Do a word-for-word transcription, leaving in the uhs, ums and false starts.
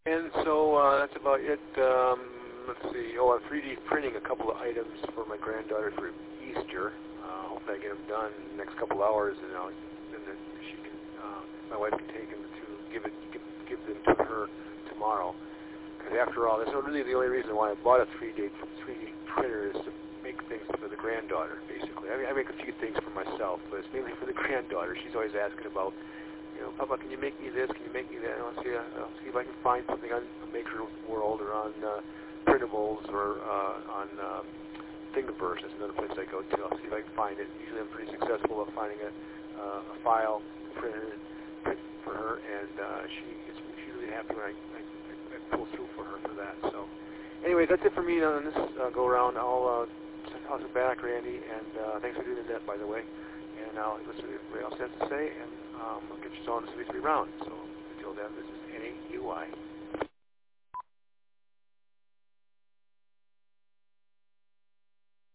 And so uh, that's about it. Um, let's see. Oh, I'm three D printing a couple of items for my granddaughter for Easter. Uh, hopefully I get them done in the next couple hours, and I'll, then the, she can, uh, my wife can take them to give it, give, give them to her tomorrow. Because after all, that's not really the only reason why I bought a three D three D printer is to make things for the granddaughter, basically. I mean, I make a few things for myself, but it's mainly for the granddaughter. She's always asking about, you know, Papa, can you make me this? Can you make me that? I'll see, uh, I'll see if I can find something on Maker World or on uh, Printables or uh, on um, Thingiverse. That's another place I go to. I'll see if I can find it. Usually I'm pretty successful at finding a, uh, a file, printer, print for her, and uh, she is she's really happy when I, I, I pull through for her for that. So, anyway, that's it for me on this uh, go around. I'll uh, toss it back, Randy, and uh, thanks for doing the net, by the way. And I'll listen to what everybody else has to say, and um, I'll get you all in the three round. So until then, this is N A U I.